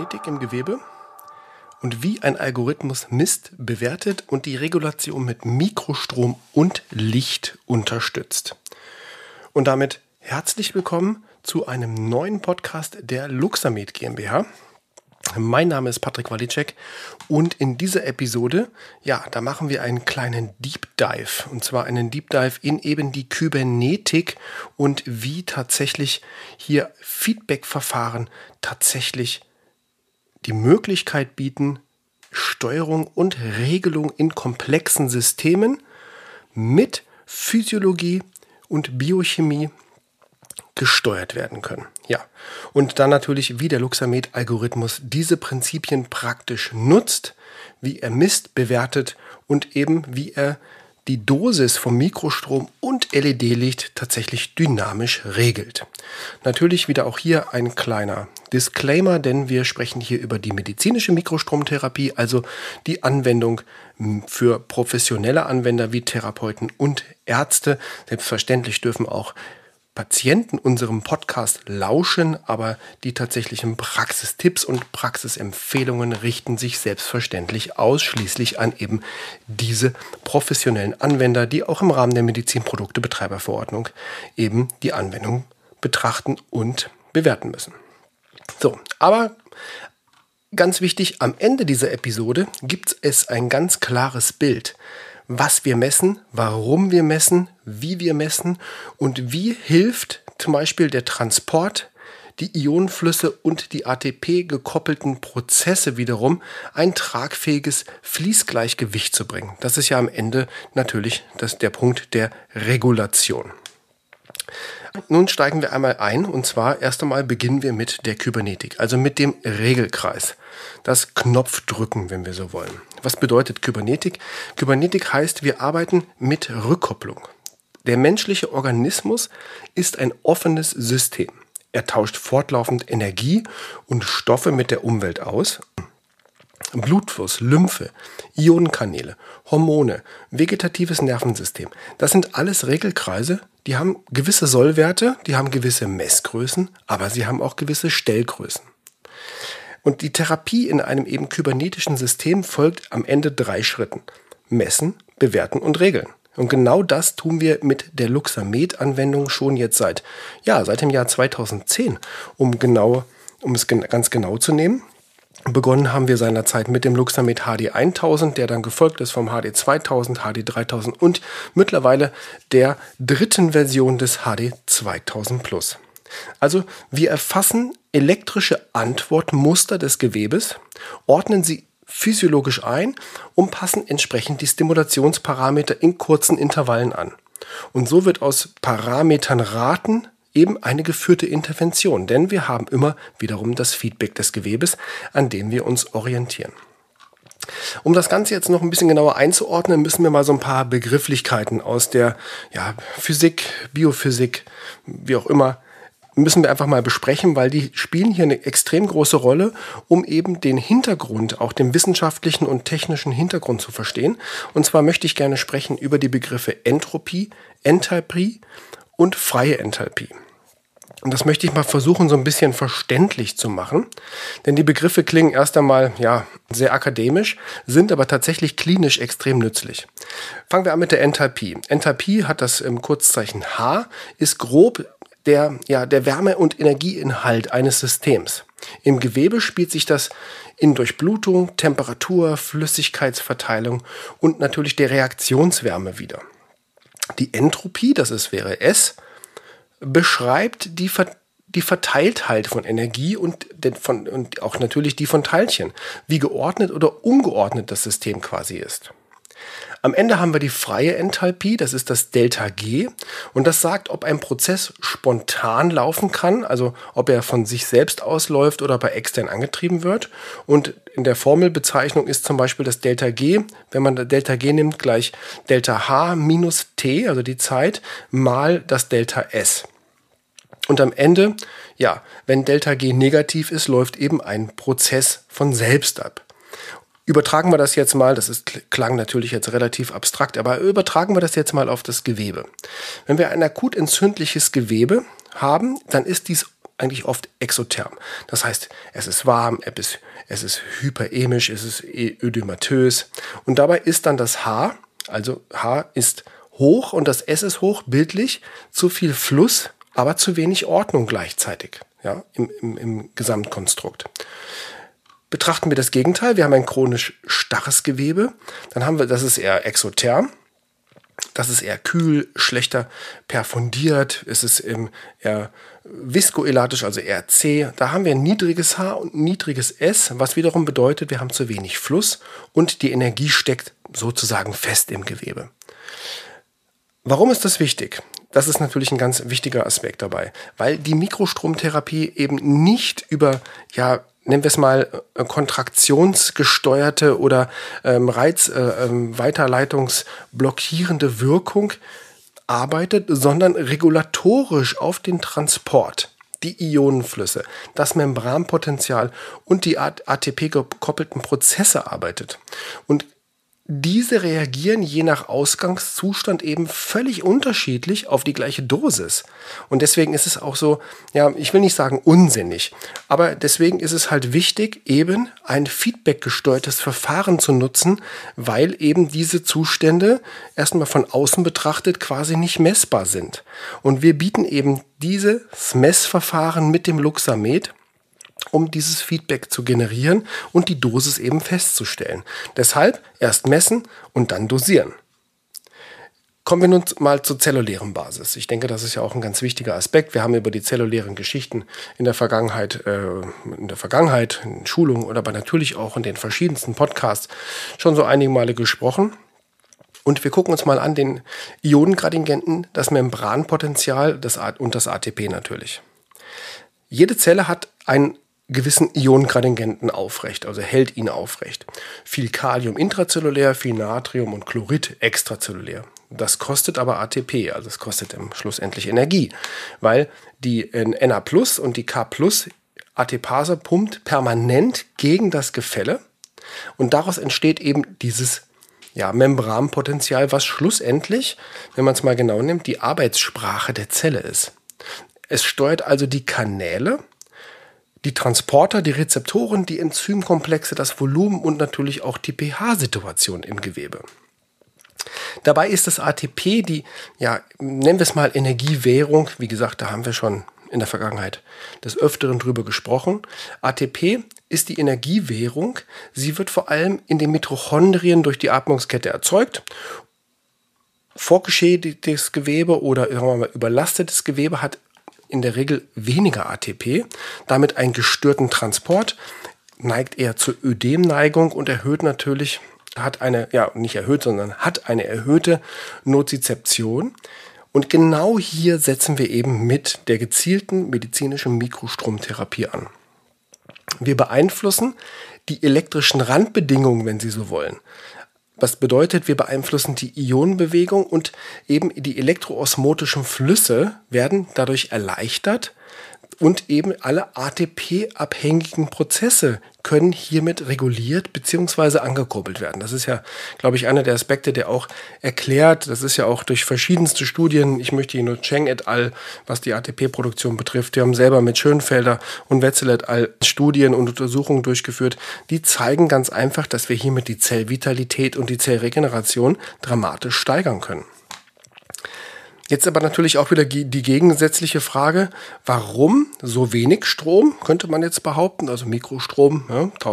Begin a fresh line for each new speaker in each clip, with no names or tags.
Kybernetik im Gewebe und wie ein Algorithmus misst, bewertet und die Regulation mit Mikrostrom und Licht unterstützt. Und damit herzlich willkommen zu einem neuen Podcast der Luxamed GmbH. Mein Name ist Patrick Walicek und in dieser Episode, da machen wir einen kleinen Deep Dive. Und zwar einen Deep Dive in eben die Kybernetik und wie tatsächlich hier Feedback-Verfahren tatsächlich die Möglichkeit bieten, Steuerung und Regelung in komplexen Systemen mit Physiologie und Biochemie gesteuert werden können. Und dann natürlich, wie der Luxamed-Algorithmus diese Prinzipien praktisch nutzt, wie er misst, bewertet und eben wie er die Dosis vom Mikrostrom und LED-Licht tatsächlich dynamisch regelt. Natürlich wieder auch hier ein kleiner Disclaimer, denn wir sprechen hier über die medizinische Mikrostromtherapie, also die Anwendung für professionelle Anwender wie Therapeuten und Ärzte. Selbstverständlich dürfen auch Patienten unserem Podcast lauschen, aber die tatsächlichen Praxistipps und Praxisempfehlungen richten sich selbstverständlich ausschließlich an eben diese professionellen Anwender, die auch im Rahmen der Medizinproduktebetreiberverordnung eben die Anwendung betrachten und bewerten müssen. So, aber ganz wichtig, am Ende dieser Episode gibt es ein ganz klares Bild, was wir messen, warum wir messen, wie wir messen und wie hilft zum Beispiel der Transport, die Ionenflüsse und die ATP-gekoppelten Prozesse wiederum ein tragfähiges Fließgleichgewicht zu bringen. Das ist ja am Ende natürlich der Punkt der Regulation. Nun steigen wir einmal ein und zwar erst einmal beginnen wir mit der Kybernetik, also mit dem Regelkreis. Das Knopfdrücken, wenn wir so wollen. Was bedeutet Kybernetik? Kybernetik heißt, wir arbeiten mit Rückkopplung. Der menschliche Organismus ist ein offenes System. Er tauscht fortlaufend Energie und Stoffe mit der Umwelt aus. Blutfluss, Lymphe, Ionenkanäle, Hormone, vegetatives Nervensystem. Das sind alles Regelkreise, die haben gewisse Sollwerte, die haben gewisse Messgrößen, aber sie haben auch gewisse Stellgrößen. Und die Therapie in einem eben kybernetischen System folgt am Ende 3 Schritten. Messen, bewerten und regeln. Und genau das tun wir mit der Luxamed-Anwendung schon jetzt seit dem Jahr 2010, um es ganz genau zu nehmen. Begonnen haben wir seinerzeit mit dem Luxamed HD 1000, der dann gefolgt ist vom HD 2000, HD 3000 und mittlerweile der 3. Version des HD 2000 Plus. Also wir erfassen elektrische Antwortmuster des Gewebes, ordnen sie physiologisch ein und passen entsprechend die Stimulationsparameter in kurzen Intervallen an. Und so wird aus Parametern Raten eben eine geführte Intervention, denn wir haben immer wiederum das Feedback des Gewebes, an dem wir uns orientieren. Um das Ganze jetzt noch ein bisschen genauer einzuordnen, müssen wir mal so ein paar Begrifflichkeiten aus der Physik, Biophysik, wie auch immer, müssen wir einfach mal besprechen, weil die spielen hier eine extrem große Rolle, um eben den Hintergrund, auch den wissenschaftlichen und technischen Hintergrund zu verstehen. Und zwar möchte ich gerne sprechen über die Begriffe Entropie, Enthalpie und freie Enthalpie. Und das möchte ich mal versuchen, so ein bisschen verständlich zu machen. Denn die Begriffe klingen erst einmal sehr akademisch, sind aber tatsächlich klinisch extrem nützlich. Fangen wir an mit der Enthalpie. Enthalpie hat das Kurzzeichen H, ist grob der Wärme- und Energieinhalt eines Systems. Im Gewebe spielt sich das in Durchblutung, Temperatur, Flüssigkeitsverteilung und natürlich der Reaktionswärme wider. Die Entropie, wäre S, beschreibt die Verteiltheit von Energie und auch natürlich die von Teilchen, wie geordnet oder ungeordnet das System quasi ist. Am Ende haben wir die freie Enthalpie, das ist das Delta G und das sagt, ob ein Prozess spontan laufen kann, also ob er von sich selbst ausläuft oder ob er extern angetrieben wird. Und in der Formelbezeichnung ist zum Beispiel das Delta G, wenn man das Delta G nimmt, gleich Delta H minus T, also die Zeit, mal das Delta S. Und am Ende, wenn Delta G negativ ist, läuft eben ein Prozess von selbst ab. Übertragen wir das jetzt mal, klang natürlich jetzt relativ abstrakt, aber übertragen wir das jetzt mal auf das Gewebe. Wenn wir ein akut entzündliches Gewebe haben, dann ist dies eigentlich oft exotherm. Das heißt, es ist warm, es ist hyperemisch, es ist ödematös. Und dabei ist dann das H, also H ist hoch und das S ist hoch, bildlich, zu viel Fluss, aber zu wenig Ordnung gleichzeitig, ja, im Gesamtkonstrukt. Betrachten wir das Gegenteil, wir haben ein chronisch starres Gewebe, dann haben wir, das ist eher exotherm, das ist eher kühl, schlechter perfundiert, es ist eher viskoelatisch, also eher zäh. Da haben wir ein niedriges H und ein niedriges S, was wiederum bedeutet, wir haben zu wenig Fluss und die Energie steckt sozusagen fest im Gewebe. Warum ist das wichtig? Das ist natürlich ein ganz wichtiger Aspekt dabei, weil die Mikrostromtherapie eben nicht über, nennen wir es mal, kontraktionsgesteuerte oder weiterleitungsblockierende Wirkung arbeitet, sondern regulatorisch auf den Transport, die Ionenflüsse, das Membranpotenzial und die ATP-gekoppelten Prozesse arbeitet. Und diese reagieren je nach Ausgangszustand eben völlig unterschiedlich auf die gleiche Dosis. Und deswegen ist es auch so, ich will nicht sagen unsinnig, aber deswegen ist es halt wichtig, eben ein feedbackgesteuertes Verfahren zu nutzen, weil eben diese Zustände erstmal von außen betrachtet quasi nicht messbar sind. Und wir bieten eben dieses Messverfahren mit dem Luxamed, um dieses Feedback zu generieren und die Dosis eben festzustellen. Deshalb erst messen und dann dosieren. Kommen wir nun mal zur zellulären Basis. Ich denke, das ist ja auch ein ganz wichtiger Aspekt. Wir haben über die zellulären Geschichten in der Vergangenheit, in Schulungen oder aber natürlich auch in den verschiedensten Podcasts schon so einige Male gesprochen. Und wir gucken uns mal an den Ionengradienten, das Membranpotenzial und das ATP natürlich. Jede Zelle hat einen gewissen Ionengradienten aufrecht, also hält ihn aufrecht. Viel Kalium intrazellulär, viel Natrium und Chlorid extrazellulär. Das kostet aber ATP, also es kostet schlussendlich Energie, weil die Na+ und die K+ ATPase pumpt permanent gegen das Gefälle und daraus entsteht eben dieses Membranpotenzial, was schlussendlich, wenn man es mal genau nimmt, die Arbeitssprache der Zelle ist. Es steuert also die Kanäle, die Transporter, die Rezeptoren, die Enzymkomplexe, das Volumen und natürlich auch die pH-Situation im Gewebe. Dabei ist das ATP die, nennen wir es mal Energiewährung. Wie gesagt, da haben wir schon in der Vergangenheit des Öfteren drüber gesprochen. ATP ist die Energiewährung. Sie wird vor allem in den Mitochondrien durch die Atmungskette erzeugt. Vorgeschädigtes Gewebe oder überlastetes Gewebe hat in der Regel weniger ATP, damit einen gestörten Transport, neigt eher zur Ödemneigung und hat eine erhöhte Nozizeption. Und genau hier setzen wir eben mit der gezielten medizinischen Mikrostromtherapie an. Wir beeinflussen die elektrischen Randbedingungen, wenn Sie so wollen. Was bedeutet, wir beeinflussen die Ionenbewegung und eben die elektroosmotischen Flüsse werden dadurch erleichtert und eben alle ATP-abhängigen Prozesse können hiermit reguliert bzw. angekurbelt werden. Das ist ja, glaube ich, einer der Aspekte, der auch erklärt, das ist ja auch durch verschiedenste Studien, ich möchte hier nur Cheng et al., was die ATP-Produktion betrifft, die haben selber mit Schönfelder und Wetzel et al. Studien und Untersuchungen durchgeführt, die zeigen ganz einfach, dass wir hiermit die Zellvitalität und die Zellregeneration dramatisch steigern können. Jetzt aber natürlich auch wieder die gegensätzliche Frage, warum so wenig Strom, könnte man jetzt behaupten, also Mikrostrom,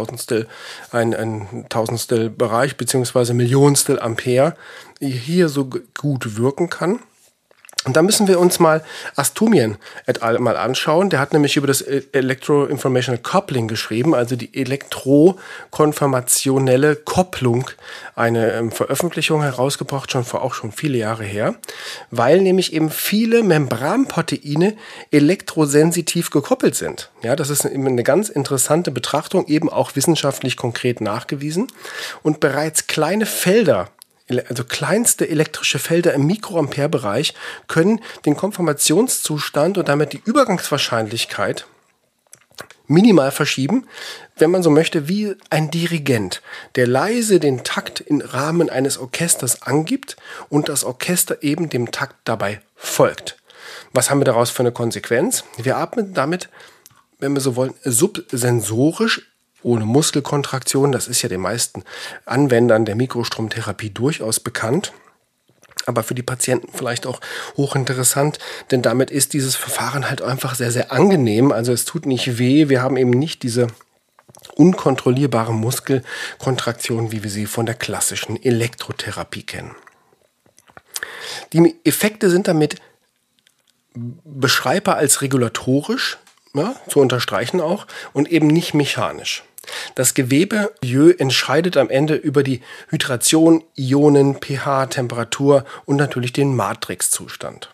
ein Tausendstel Bereich beziehungsweise Millionstel Ampere hier so gut wirken kann. Und da müssen wir uns mal Astumian et al. Mal anschauen. Der hat nämlich über das Electro-Informational Coupling geschrieben, also die elektrokonformationelle Kopplung, eine Veröffentlichung herausgebracht, schon viele Jahre her, weil nämlich eben viele Membranproteine elektrosensitiv gekoppelt sind. Ja, das ist eben eine ganz interessante Betrachtung, eben auch wissenschaftlich konkret nachgewiesen. Und bereits kleine Felder, also kleinste elektrische Felder im Mikroampere-Bereich können den Konformationszustand und damit die Übergangswahrscheinlichkeit minimal verschieben, wenn man so möchte, wie ein Dirigent, der leise den Takt im Rahmen eines Orchesters angibt und das Orchester eben dem Takt dabei folgt. Was haben wir daraus für eine Konsequenz? Wir atmen damit, wenn wir so wollen, subsensorisch, ohne Muskelkontraktion. Das ist ja den meisten Anwendern der Mikrostromtherapie durchaus bekannt. Aber für die Patienten vielleicht auch hochinteressant, denn damit ist dieses Verfahren halt einfach sehr, sehr angenehm. Also es tut nicht weh, wir haben eben nicht diese unkontrollierbare Muskelkontraktion, wie wir sie von der klassischen Elektrotherapie kennen. Die Effekte sind damit beschreibbar als regulatorisch, ja, zu unterstreichen auch, und eben nicht mechanisch. Das Gewebemilieu entscheidet am Ende über die Hydration, Ionen, pH, Temperatur und natürlich den Matrixzustand.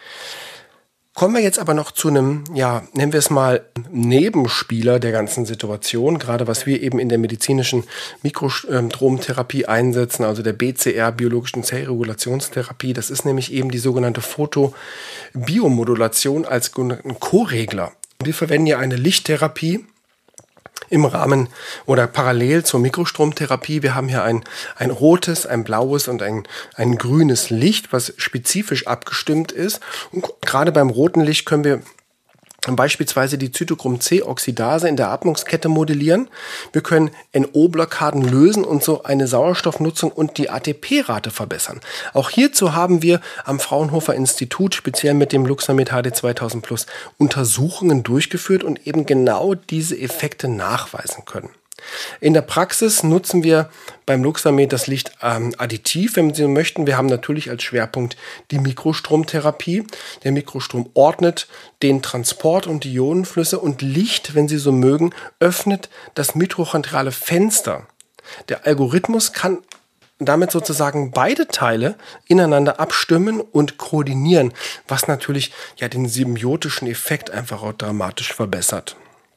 Kommen wir jetzt aber noch zu einem, ja, nennen wir es mal Nebenspieler der ganzen Situation, gerade was wir eben in der medizinischen Mikrostromtherapie einsetzen, also der BCR, biologischen Zellregulationstherapie. Das ist nämlich eben die sogenannte Photobiomodulation als Co-Regler. Wir verwenden ja eine Lichttherapie im Rahmen oder parallel zur Mikrostromtherapie. Wir haben hier ein rotes, ein blaues und ein grünes Licht, was spezifisch abgestimmt ist. Und gerade beim roten Licht können wir beispielsweise die Zytochrom-C-Oxidase in der Atmungskette modellieren. Wir können NO-Blockaden lösen und so eine Sauerstoffnutzung und die ATP-Rate verbessern. Auch hierzu haben wir am Fraunhofer Institut speziell mit dem Luxamed HD 2000 Plus Untersuchungen durchgeführt und eben genau diese Effekte nachweisen können. In der Praxis nutzen wir beim Luxamed das Licht additiv, wenn Sie möchten. Wir haben natürlich als Schwerpunkt die Mikrostromtherapie. Der Mikrostrom ordnet den Transport und die Ionenflüsse und Licht, wenn Sie so mögen, öffnet das mitochondriale Fenster. Der Algorithmus kann damit sozusagen beide Teile ineinander abstimmen und koordinieren, was natürlich ja den symbiotischen Effekt einfach auch dramatisch verbessert.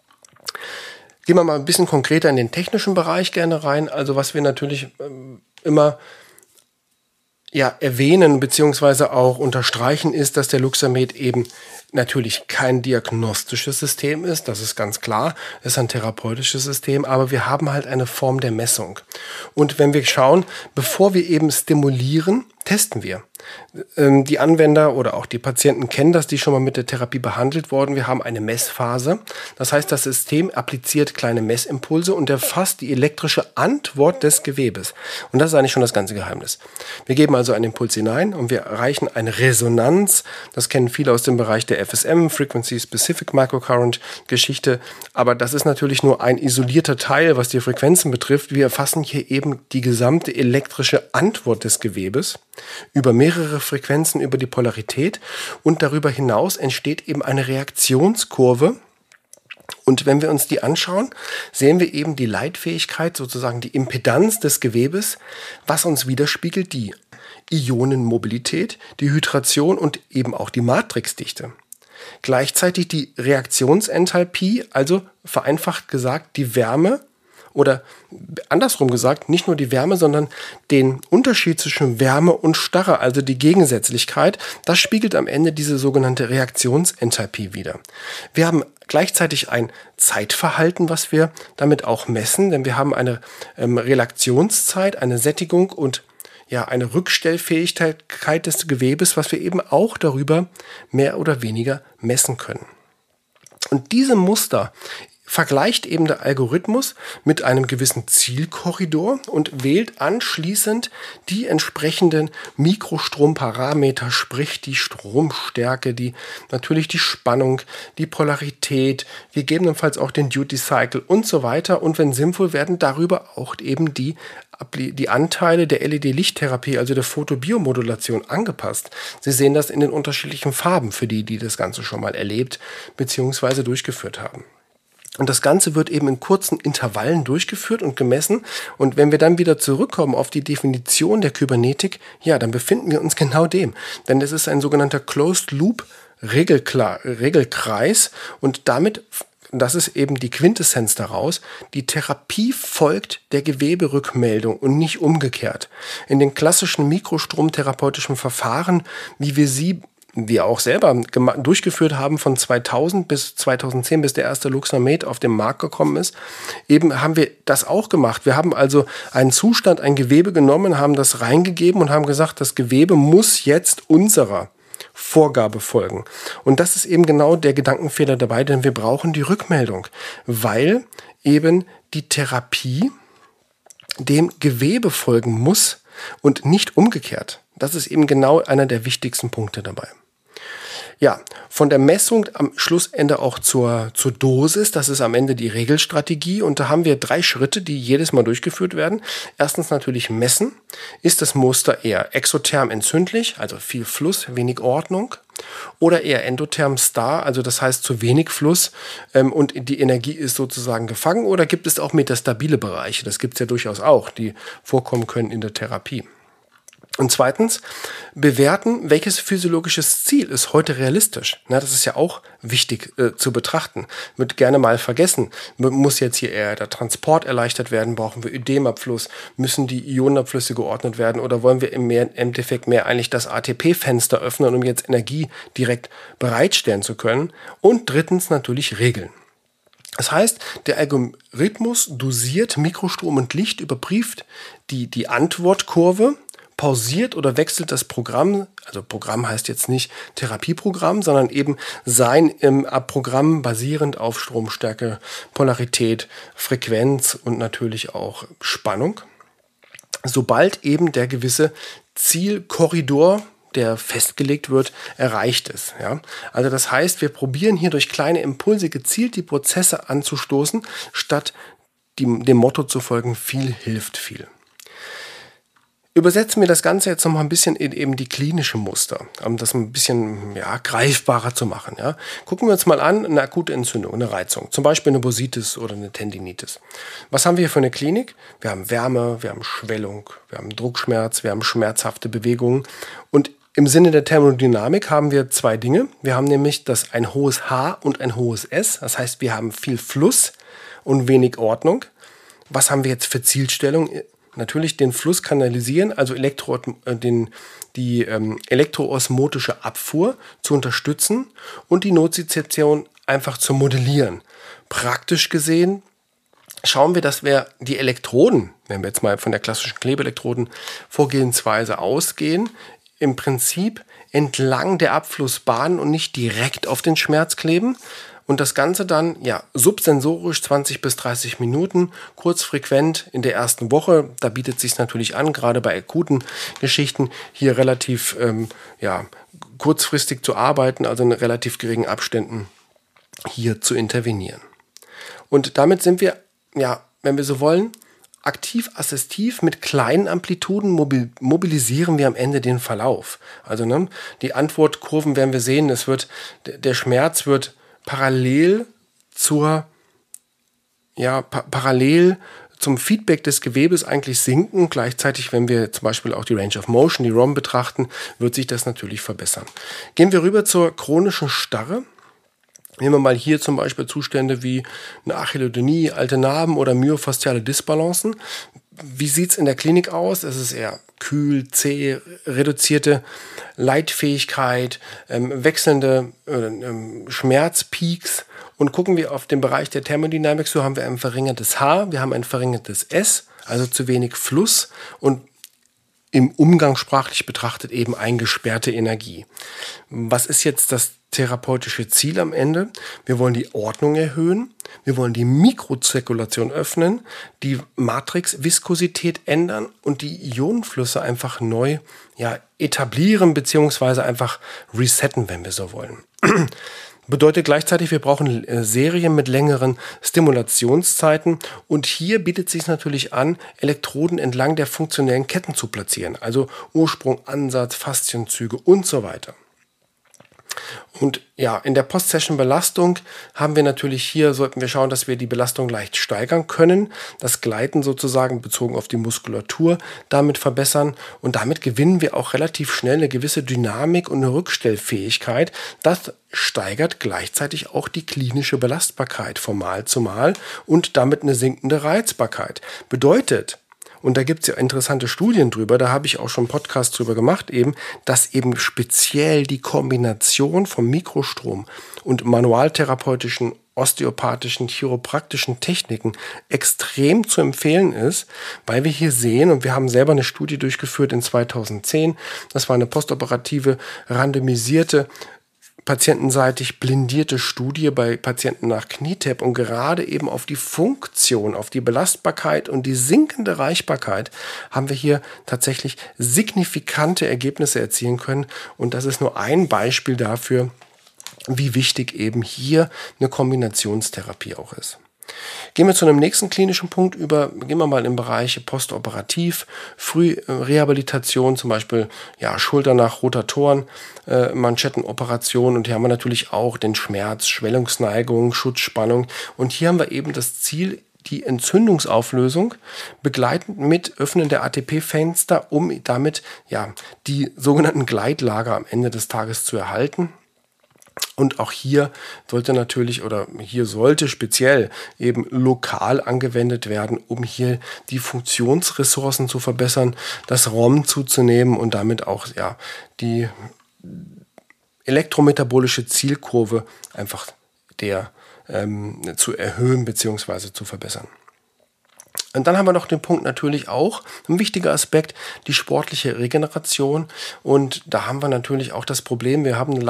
Gehen wir mal ein bisschen konkreter in den technischen Bereich gerne rein. Also was wir natürlich immer erwähnen bzw. auch unterstreichen ist, dass der Luxamed eben natürlich kein diagnostisches System ist. Das ist ganz klar. Es ist ein therapeutisches System, aber wir haben halt eine Form der Messung. Und wenn wir schauen, bevor wir eben stimulieren, testen wir. Die Anwender oder auch die Patienten kennen das, die schon mal mit der Therapie behandelt wurden. Wir haben eine Messphase. Das heißt, das System appliziert kleine Messimpulse und erfasst die elektrische Antwort des Gewebes. Und das ist eigentlich schon das ganze Geheimnis. Wir geben also einen Impuls hinein und wir erreichen eine Resonanz. Das kennen viele aus dem Bereich der FSM, Frequency Specific Microcurrent Geschichte. Aber das ist natürlich nur ein isolierter Teil, was die Frequenzen betrifft. Wir erfassen hier eben die gesamte elektrische Antwort des Gewebes über mehrere Frequenzen, über die Polarität, und darüber hinaus entsteht eben eine Reaktionskurve. Und wenn wir uns die anschauen, sehen wir eben die Leitfähigkeit, sozusagen die Impedanz des Gewebes, was uns widerspiegelt die Ionenmobilität, die Hydration und eben auch die Matrixdichte. Gleichzeitig die Reaktionsenthalpie, also vereinfacht gesagt die Wärme, oder andersrum gesagt, nicht nur die Wärme, sondern den Unterschied zwischen Wärme und Starre, also die Gegensätzlichkeit, das spiegelt am Ende diese sogenannte Reaktionsenthalpie wider. Wir haben gleichzeitig ein Zeitverhalten, was wir damit auch messen, denn wir haben eine Relaktionszeit, eine Sättigung und eine Rückstellfähigkeit des Gewebes, was wir eben auch darüber mehr oder weniger messen können. Und diese Muster vergleicht eben der Algorithmus mit einem gewissen Zielkorridor und wählt anschließend die entsprechenden Mikrostromparameter, sprich die Stromstärke, natürlich die Spannung, die Polarität, gegebenenfalls auch den Duty Cycle und so weiter. Und wenn sinnvoll, werden darüber auch eben die Anteile der LED-Lichttherapie, also der Photobiomodulation, angepasst. Sie sehen das in den unterschiedlichen Farben für die das Ganze schon mal erlebt bzw. durchgeführt haben. Und das Ganze wird eben in kurzen Intervallen durchgeführt und gemessen. Und wenn wir dann wieder zurückkommen auf die Definition der Kybernetik, dann befinden wir uns genau dem. Denn es ist ein sogenannter Closed-Loop-Regelkreis. Und damit, das ist eben die Quintessenz daraus, die Therapie folgt der Geweberückmeldung und nicht umgekehrt. In den klassischen mikrostromtherapeutischen Verfahren, wie wir auch selber durchgeführt haben von 2000 bis 2010, bis der erste Luxamed auf den Markt gekommen ist, eben haben wir das auch gemacht. Wir haben also einen Zustand, ein Gewebe genommen, haben das reingegeben und haben gesagt, das Gewebe muss jetzt unserer Vorgabe folgen. Und das ist eben genau der Gedankenfehler dabei, denn wir brauchen die Rückmeldung, weil eben die Therapie dem Gewebe folgen muss und nicht umgekehrt. Das ist eben genau einer der wichtigsten Punkte dabei. Ja, von der Messung am Schlussende auch zur Dosis, das ist am Ende die Regelstrategie und da haben wir 3 Schritte, die jedes Mal durchgeführt werden. Erstens natürlich messen. Ist das Muster eher exotherm entzündlich, also viel Fluss, wenig Ordnung, oder eher endotherm starr, also das heißt zu wenig Fluss und die Energie ist sozusagen gefangen, oder gibt es auch metastabile Bereiche, das gibt es ja durchaus auch, die vorkommen können in der Therapie. Und zweitens, bewerten, welches physiologisches Ziel ist heute realistisch. Na, das ist ja auch wichtig zu betrachten. Wird gerne mal vergessen. Muss jetzt hier eher der Transport erleichtert werden? Brauchen wir Ödemabfluss? Müssen die Ionenabflüsse geordnet werden? Oder wollen wir im Endeffekt mehr eigentlich das ATP-Fenster öffnen, um jetzt Energie direkt bereitstellen zu können? Und drittens natürlich Regeln. Das heißt, der Algorithmus dosiert Mikrostrom und Licht, überprüft die Antwortkurve, pausiert oder wechselt das Programm, also Programm heißt jetzt nicht Therapieprogramm, sondern eben sein Programm basierend auf Stromstärke, Polarität, Frequenz und natürlich auch Spannung, sobald eben der gewisse Zielkorridor, der festgelegt wird, erreicht ist. Ja? Also das heißt, wir probieren hier durch kleine Impulse gezielt die Prozesse anzustoßen, statt dem Motto zu folgen, viel hilft viel. Übersetzen wir das Ganze jetzt noch mal ein bisschen in eben die klinische Muster, um das ein bisschen greifbarer zu machen. Ja. Gucken wir uns mal an, eine akute Entzündung, eine Reizung, zum Beispiel eine Bursitis oder eine Tendinitis. Was haben wir hier für eine Klinik? Wir haben Wärme, wir haben Schwellung, wir haben Druckschmerz, wir haben schmerzhafte Bewegungen. Und im Sinne der Thermodynamik haben wir 2 Dinge. Wir haben nämlich ein hohes H und ein hohes S. Das heißt, wir haben viel Fluss und wenig Ordnung. Was haben wir jetzt für Zielstellung? Natürlich den Fluss kanalisieren, also die elektroosmotische Abfuhr zu unterstützen und die Nozizeption einfach zu modellieren. Praktisch gesehen schauen wir, dass wir die Elektroden, wenn wir jetzt mal von der klassischen Klebeelektroden-Vorgehensweise ausgehen, im Prinzip entlang der Abflussbahn und nicht direkt auf den Schmerz kleben. Und das Ganze dann subsensorisch 20 bis 30 Minuten, kurzfrequent in der ersten Woche. Da bietet es sich natürlich an, gerade bei akuten Geschichten hier relativ kurzfristig zu arbeiten, also in relativ geringen Abständen hier zu intervenieren. Und damit sind wir, wenn wir so wollen, aktiv-assistiv mit kleinen Amplituden mobilisieren wir am Ende den Verlauf. Also die Antwortkurven werden wir sehen, der Schmerz wird parallel zum Feedback des Gewebes eigentlich sinken. Gleichzeitig, wenn wir zum Beispiel auch die Range of Motion, die ROM betrachten, wird sich das natürlich verbessern. Gehen wir rüber zur chronischen Starre. Nehmen wir mal hier zum Beispiel Zustände wie eine Achillodynie, alte Narben oder myofasziale Dysbalancen. Wie sieht es in der Klinik aus? Es ist eher kühl, zäh, reduzierte Leitfähigkeit, wechselnde Schmerzpeaks. Und gucken wir auf den Bereich der Thermodynamik, so haben wir ein verringertes H, wir haben ein verringertes S, also zu wenig Fluss und im umgangssprachlich betrachtet eben eingesperrte Energie. Was ist jetzt das therapeutische Ziel am Ende? Wir wollen die Ordnung erhöhen, wir wollen die Mikrozirkulation öffnen, die Matrixviskosität ändern und die Ionenflüsse einfach neu etablieren bzw. einfach resetten, wenn wir so wollen. Bedeutet gleichzeitig, wir brauchen Serien mit längeren Stimulationszeiten und hier bietet es sich natürlich an, Elektroden entlang der funktionellen Ketten zu platzieren, also Ursprung, Ansatz, Faszienzüge und so weiter. Und in der Post-Session-Belastung haben wir natürlich hier, sollten wir schauen, dass wir die Belastung leicht steigern können, das Gleiten sozusagen bezogen auf die Muskulatur damit verbessern und damit gewinnen wir auch relativ schnell eine gewisse Dynamik und eine Rückstellfähigkeit. Das steigert gleichzeitig auch die klinische Belastbarkeit von Mal zu Mal und damit eine sinkende Reizbarkeit. Bedeutet, Und da gibt es ja interessante Studien drüber, da habe ich auch schon einen Podcast drüber gemacht, eben, dass eben speziell die Kombination von Mikrostrom und manualtherapeutischen, osteopathischen, chiropraktischen Techniken extrem zu empfehlen ist, weil wir hier sehen, und wir haben selber eine Studie durchgeführt in 2010, das war eine postoperative, randomisierte, patientenseitig blindierte Studie bei Patienten nach Knietap und gerade eben auf die Funktion, auf die Belastbarkeit und die sinkende Reichbarkeit haben wir hier tatsächlich signifikante Ergebnisse erzielen können. Und das ist nur ein Beispiel dafür, wie wichtig eben hier eine Kombinationstherapie auch ist. Gehen wir zu einem nächsten klinischen Punkt über. Gehen wir mal in Bereiche postoperativ, Frührehabilitation, zum Beispiel Schulter nach Rotatoren, Manschettenoperation. Und hier haben wir natürlich auch den Schmerz, Schwellungsneigung, Schutzspannung. Und hier haben wir eben das Ziel, die Entzündungsauflösung begleitend mit Öffnen der ATP-Fenster, um damit die sogenannten Gleitlager am Ende des Tages zu erhalten. Und auch hier sollte speziell eben lokal angewendet werden, um hier die Funktionsressourcen zu verbessern, das ROM zuzunehmen und damit auch die elektrometabolische Zielkurve einfach zu erhöhen bzw. zu verbessern. Und dann haben wir noch den Punkt natürlich auch, ein wichtiger Aspekt, die sportliche Regeneration. Und da haben wir natürlich auch das Problem, wir haben eine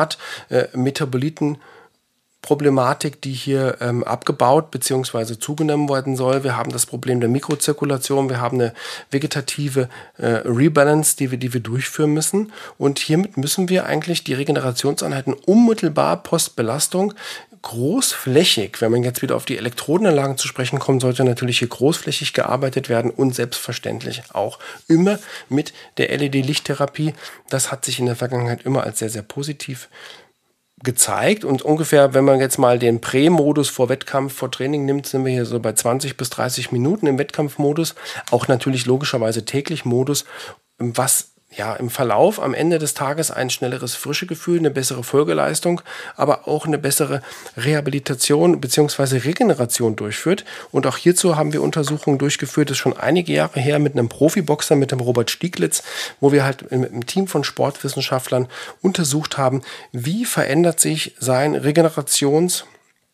Laktat-Metaboliten-Problematik, die hier abgebaut bzw. zugenommen werden soll. Wir haben das Problem der Mikrozirkulation, wir haben eine vegetative Rebalance, die wir durchführen müssen. Und hiermit müssen wir eigentlich die Regenerationseinheiten unmittelbar postbelastung großflächig, wenn man jetzt wieder auf die Elektrodenanlagen zu sprechen kommt, sollte natürlich hier großflächig gearbeitet werden und selbstverständlich auch immer mit der LED-Lichttherapie. Das hat sich in der Vergangenheit immer als sehr, sehr positiv gezeigt und ungefähr, wenn man jetzt mal den Prä-Modus vor Wettkampf, vor Training nimmt, sind wir hier so bei 20 bis 30 Minuten im Wettkampfmodus, auch natürlich logischerweise täglich Modus, was im Verlauf am Ende des Tages ein schnelleres Frischegefühl, eine bessere Folgeleistung, aber auch eine bessere Rehabilitation bzw. Regeneration durchführt. Und auch hierzu haben wir Untersuchungen durchgeführt, das ist schon einige Jahre her mit einem Profiboxer, mit dem Robert Stieglitz, wo wir halt mit einem Team von Sportwissenschaftlern untersucht haben, wie verändert sich sein Regenerations-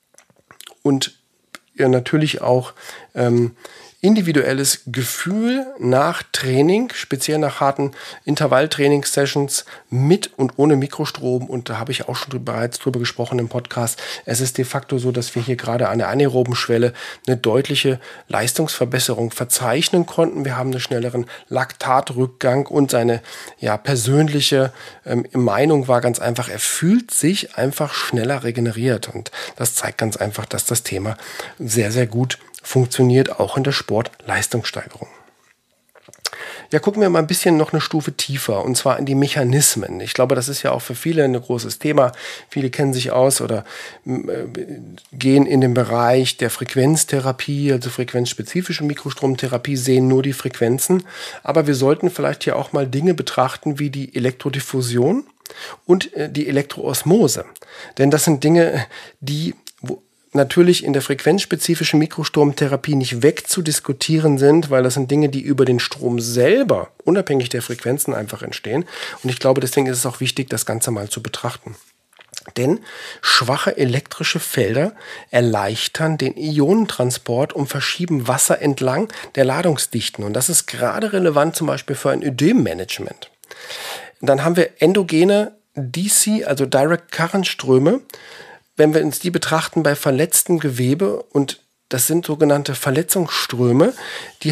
und natürlich auch individuelles Gefühl nach Training, speziell nach harten Intervalltrainingssessions mit und ohne Mikrostrom. Und da habe ich auch schon bereits drüber gesprochen im Podcast. Es ist de facto so, dass wir hier gerade an der anaeroben Schwelle eine deutliche Leistungsverbesserung verzeichnen konnten. Wir haben einen schnelleren Laktatrückgang und seine persönliche Meinung war ganz einfach, er fühlt sich einfach schneller regeneriert. Und das zeigt ganz einfach, dass das Thema sehr, sehr gut funktioniert, auch in der Sportleistungssteigerung. Ja, gucken wir mal ein bisschen noch eine Stufe tiefer, und zwar in die Mechanismen. Ich glaube, das ist ja auch für viele ein großes Thema. Viele kennen sich aus oder gehen in den Bereich der Frequenztherapie, also frequenzspezifische Mikrostromtherapie, sehen nur die Frequenzen. Aber wir sollten vielleicht hier auch mal Dinge betrachten wie die Elektrodiffusion und die Elektroosmose. Denn das sind Dinge, die natürlich in der frequenzspezifischen Mikrostromtherapie nicht wegzudiskutieren sind, weil das sind Dinge, die über den Strom selber, unabhängig der Frequenzen, einfach entstehen. Und ich glaube, deswegen ist es auch wichtig, das Ganze mal zu betrachten. Denn schwache elektrische Felder erleichtern den Ionentransport und verschieben Wasser entlang der Ladungsdichten. Und das ist gerade relevant zum Beispiel für ein Ödemmanagement. Dann haben wir endogene DC, also Direct Current Ströme. Wenn wir uns die betrachten bei verletztem Gewebe, und das sind sogenannte Verletzungsströme, die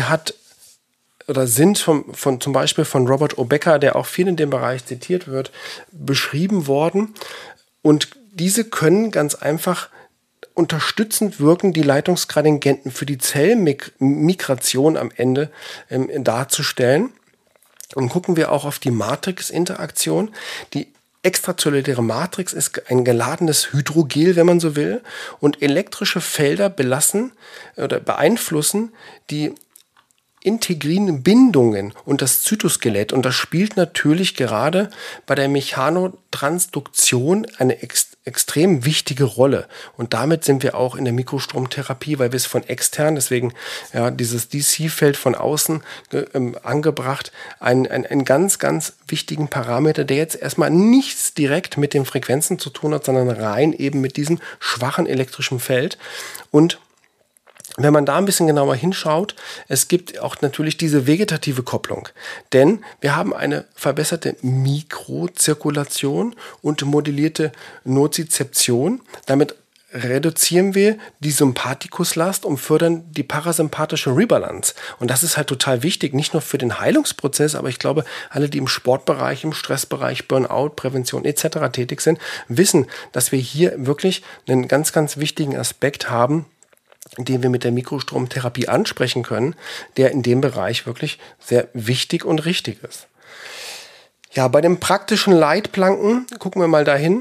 sind zum Beispiel von Robert O. Becker, der auch viel in dem Bereich zitiert wird, beschrieben worden. Und diese können ganz einfach unterstützend wirken, die Leitungsgradienten für die Zellmigration am Ende darzustellen. Und gucken wir auch auf die Matrix-Interaktion. Die extrazelluläre Matrix ist ein geladenes Hydrogel, wenn man so will, und elektrische Felder beeinflussen die integrinen Bindungen und das Zytoskelett, und das spielt natürlich gerade bei der Mechanotransduktion eine extrem wichtige Rolle. Und damit sind wir auch in der Mikrostromtherapie, weil wir es von extern, deswegen ja, dieses DC-Feld von außen angebracht, einen ganz, ganz wichtigen Parameter, der jetzt erstmal nichts direkt mit den Frequenzen zu tun hat, sondern rein eben mit diesem schwachen elektrischen Feld. Und wenn man da ein bisschen genauer hinschaut, es gibt auch natürlich diese vegetative Kopplung, denn wir haben eine verbesserte Mikrozirkulation und modellierte Nozizeption. Damit reduzieren wir die Sympathikuslast und fördern die parasympathische Rebalance. Und das ist halt total wichtig, nicht nur für den Heilungsprozess, aber ich glaube, alle, die im Sportbereich, im Stressbereich, Burnout, Prävention etc. tätig sind, wissen, dass wir hier wirklich einen ganz, ganz wichtigen Aspekt haben, den wir mit der Mikrostromtherapie ansprechen können, der in dem Bereich wirklich sehr wichtig und richtig ist. Ja, bei den praktischen Leitplanken gucken wir mal dahin.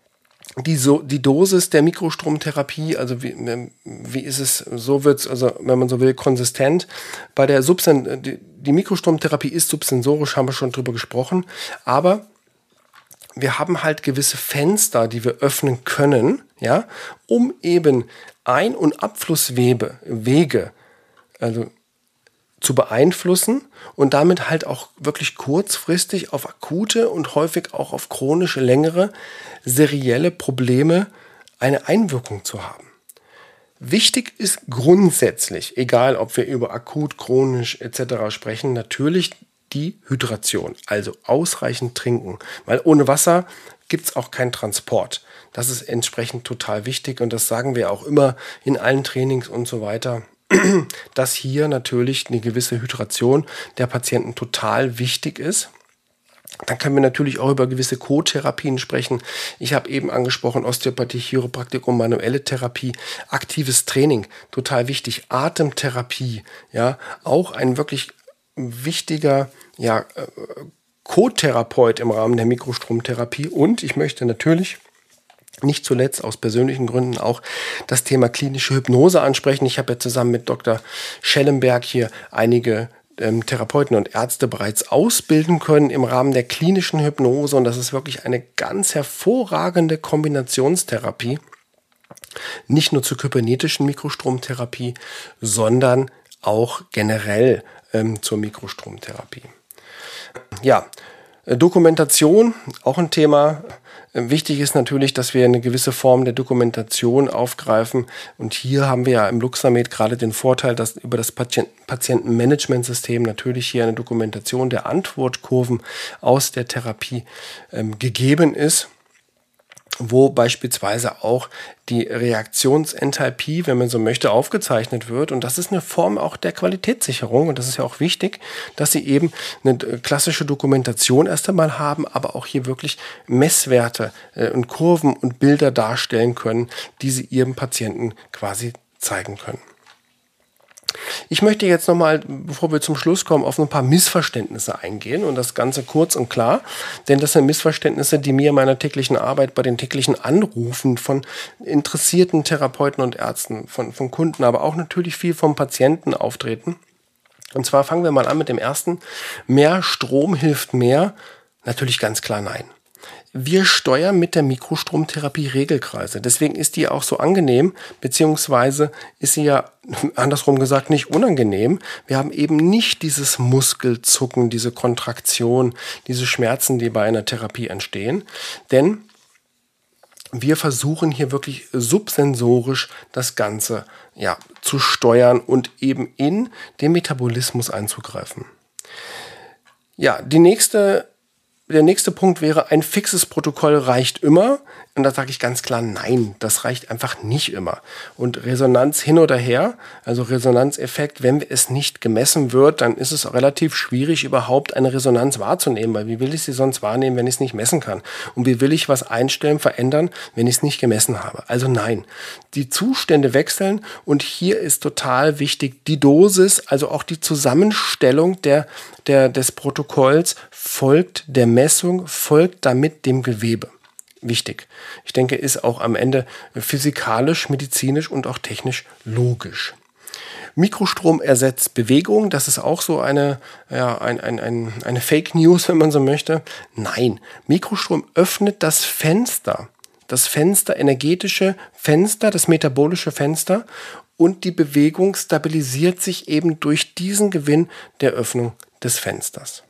Die Dosis der Mikrostromtherapie, also wie ist es, so wird es, also wenn man so will, konsistent. Bei der die Mikrostromtherapie ist subsensorisch, haben wir schon drüber gesprochen, aber wir haben halt gewisse Fenster, die wir öffnen können, ja, um eben Ein- und Abflusswege also zu beeinflussen und damit halt auch wirklich kurzfristig auf akute und häufig auch auf chronische, längere, serielle Probleme eine Einwirkung zu haben. Wichtig ist grundsätzlich, egal ob wir über akut, chronisch etc. sprechen, natürlich die Hydration, also ausreichend trinken, weil ohne Wasser gibt es auch keinen Transport. Das ist entsprechend total wichtig und das sagen wir auch immer in allen Trainings und so weiter, dass hier natürlich eine gewisse Hydration der Patienten total wichtig ist. Dann können wir natürlich auch über gewisse Co-Therapien sprechen. Ich habe eben angesprochen, Osteopathie, Chiropraktik und manuelle Therapie, aktives Training, total wichtig. Atemtherapie, ja, auch ein wirklich wichtiger, ja, Co-Therapeut im Rahmen der Mikrostromtherapie. Und ich möchte natürlich nicht zuletzt aus persönlichen Gründen auch das Thema klinische Hypnose ansprechen. Ich habe ja zusammen mit Dr. Schellenberg hier einige Therapeuten und Ärzte bereits ausbilden können im Rahmen der klinischen Hypnose. Und das ist wirklich eine ganz hervorragende Kombinationstherapie. Nicht nur zur kybernetischen Mikrostromtherapie, sondern auch generell zur Mikrostromtherapie. Ja, Dokumentation, auch ein Thema. Wichtig ist natürlich, dass wir eine gewisse Form der Dokumentation aufgreifen. Und hier haben wir ja im Luxamed gerade den Vorteil, dass über das Patientenmanagementsystem natürlich hier eine Dokumentation der Antwortkurven aus der Therapie gegeben ist, wo beispielsweise auch die Reaktionsenthalpie, wenn man so möchte, aufgezeichnet wird. Und das ist eine Form auch der Qualitätssicherung. Und das ist ja auch wichtig, dass Sie eben eine klassische Dokumentation erst einmal haben, aber auch hier wirklich Messwerte und Kurven und Bilder darstellen können, die Sie Ihrem Patienten quasi zeigen können. Ich möchte jetzt nochmal, bevor wir zum Schluss kommen, auf ein paar Missverständnisse eingehen und das Ganze kurz und klar, denn das sind Missverständnisse, die mir in meiner täglichen Arbeit bei den täglichen Anrufen von interessierten Therapeuten und Ärzten, von Kunden, aber auch natürlich viel vom Patienten auftreten. Und zwar fangen wir mal an mit dem ersten. Mehr Strom hilft mehr? Natürlich ganz klar nein. Wir steuern mit der Mikrostromtherapie Regelkreise. Deswegen ist die auch so angenehm, beziehungsweise ist sie ja andersrum gesagt nicht unangenehm. Wir haben eben nicht dieses Muskelzucken, diese Kontraktion, diese Schmerzen, die bei einer Therapie entstehen. Denn wir versuchen hier wirklich subsensorisch das Ganze zu steuern und eben in den Metabolismus einzugreifen. Ja, der nächste Punkt wäre, ein fixes Protokoll reicht immer. Und da sage ich ganz klar, nein, das reicht einfach nicht immer. Und Resonanz hin oder her, also Resonanzeffekt, wenn es nicht gemessen wird, dann ist es relativ schwierig, überhaupt eine Resonanz wahrzunehmen. Weil wie will ich sie sonst wahrnehmen, wenn ich es nicht messen kann? Und wie will ich was einstellen, verändern, wenn ich es nicht gemessen habe? Also nein, die Zustände wechseln und hier ist total wichtig, die Dosis, also auch die Zusammenstellung des Protokolls folgt der Messung, folgt damit dem Gewebe. Wichtig. Ich denke, ist auch am Ende physikalisch, medizinisch und auch technisch logisch. Mikrostrom ersetzt Bewegung. Das ist auch so eine Fake News, wenn man so möchte. Nein, Mikrostrom öffnet das Fenster das Fenster, energetische Fenster, das metabolische Fenster, und die Bewegung stabilisiert sich eben durch diesen Gewinn der Öffnung des Fensters.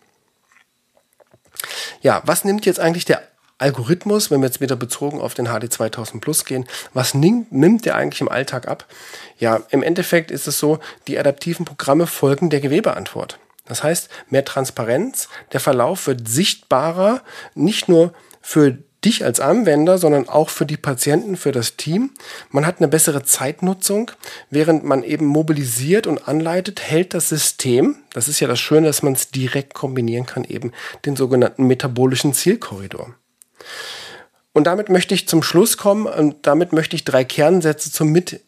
Ja, was nimmt jetzt eigentlich der Algorithmus, wenn wir jetzt wieder bezogen auf den HD 2000 Plus gehen, was nimmt der eigentlich im Alltag ab? Ja, im Endeffekt ist es so, die adaptiven Programme folgen der Gewebeantwort. Das heißt, mehr Transparenz, der Verlauf wird sichtbarer, nicht nur für dich als Anwender, sondern auch für die Patienten, für das Team. Man hat eine bessere Zeitnutzung. Während man eben mobilisiert und anleitet, hält das System, das ist ja das Schöne, dass man es direkt kombinieren kann, eben den sogenannten metabolischen Zielkorridor. Und damit möchte ich zum Schluss kommen und damit möchte ich 3 Kernsätze zum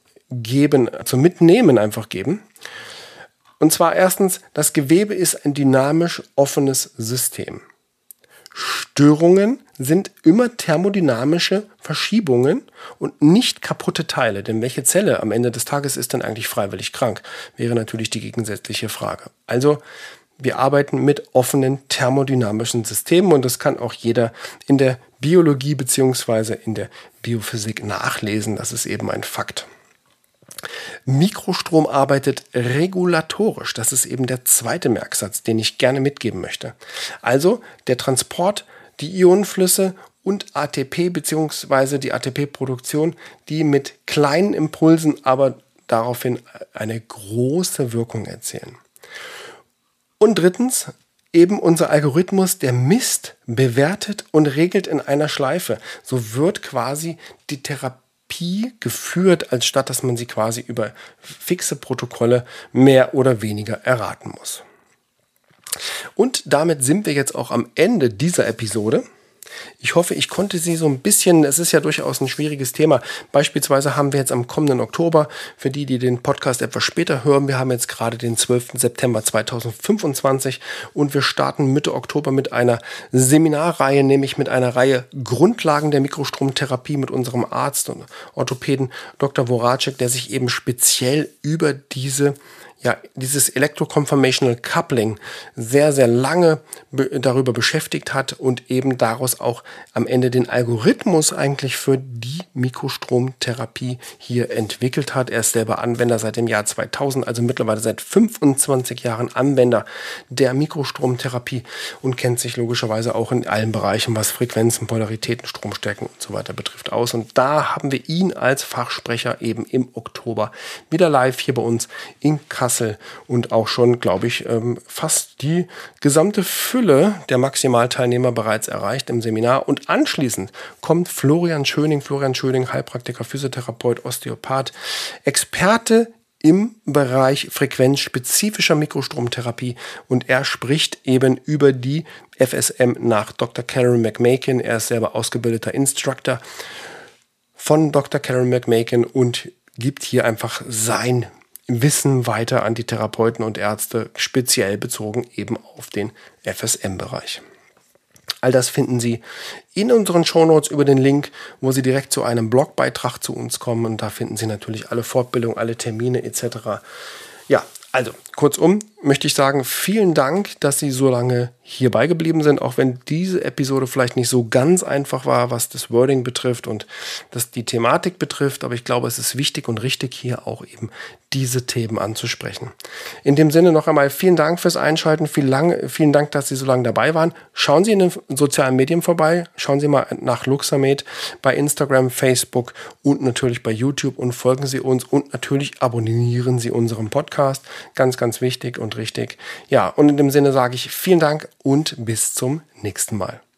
Mitnehmen einfach geben. Und zwar erstens, das Gewebe ist ein dynamisch offenes System. Störungen sind immer thermodynamische Verschiebungen und nicht kaputte Teile. Denn welche Zelle am Ende des Tages ist denn eigentlich freiwillig krank? Wäre natürlich die gegensätzliche Frage. Also wir arbeiten mit offenen thermodynamischen Systemen und das kann auch jeder in der Biologie bzw. in der Biophysik nachlesen. Das ist eben ein Fakt. Mikrostrom arbeitet regulatorisch. Das ist eben der zweite Merksatz, den ich gerne mitgeben möchte. Also der Transport, die Ionenflüsse und ATP bzw. die ATP-Produktion, die mit kleinen Impulsen aber daraufhin eine große Wirkung erzielen. Und drittens, eben unser Algorithmus, der misst, bewertet und regelt in einer Schleife. So wird quasi die Therapie geführt, als statt dass man sie quasi über fixe Protokolle mehr oder weniger erraten muss. Und damit sind wir jetzt auch am Ende dieser Episode. Ich hoffe, ich konnte Sie so ein bisschen, es ist ja durchaus ein schwieriges Thema. Beispielsweise haben wir jetzt am kommenden Oktober, für die den Podcast etwas später hören, wir haben jetzt gerade den 12. September 2025 und wir starten Mitte Oktober mit einer Seminarreihe, nämlich mit einer Reihe Grundlagen der Mikrostromtherapie mit unserem Arzt und Orthopäden Dr. Voracek, der sich eben speziell über dieses Electroconformational Coupling sehr, sehr lange darüber beschäftigt hat und eben daraus auch am Ende den Algorithmus eigentlich für die Mikrostromtherapie hier entwickelt hat. Er ist selber Anwender seit dem Jahr 2000, also mittlerweile seit 25 Jahren Anwender der Mikrostromtherapie und kennt sich logischerweise auch in allen Bereichen, was Frequenzen, Polaritäten, Stromstärken und so weiter betrifft, aus. Und da haben wir ihn als Fachsprecher eben im Oktober wieder live hier bei uns in Kassel und auch schon, glaube ich, fast die gesamte Fülle der Maximalteilnehmer bereits erreicht im Seminar. Und anschließend kommt Florian Schöning, Heilpraktiker, Physiotherapeut, Osteopath, Experte im Bereich frequenzspezifischer Mikrostromtherapie und er spricht eben über die FSM nach Dr. Karen McMakin. Er ist selber ausgebildeter Instructor von Dr. Karen McMakin und gibt hier einfach sein Wissen weiter an die Therapeuten und Ärzte, speziell bezogen eben auf den FSM-Bereich. All das finden Sie in unseren Shownotes über den Link, wo Sie direkt zu einem Blogbeitrag zu uns kommen. Und da finden Sie natürlich alle Fortbildungen, alle Termine etc. Ja, also kurzum möchte ich sagen, vielen Dank, dass Sie so lange hierbei geblieben sind, auch wenn diese Episode vielleicht nicht so ganz einfach war, was das Wording betrifft und das die Thematik betrifft. Aber ich glaube, es ist wichtig und richtig, hier auch eben diese Themen anzusprechen. In dem Sinne noch einmal vielen Dank fürs Einschalten, vielen Dank, dass Sie so lange dabei waren. Schauen Sie in den sozialen Medien vorbei, schauen Sie mal nach Luxamed bei Instagram, Facebook und natürlich bei YouTube und folgen Sie uns und natürlich abonnieren Sie unseren Podcast. Ganz, ganz wichtig und richtig. Ja, und in dem Sinne sage ich vielen Dank und bis zum nächsten Mal.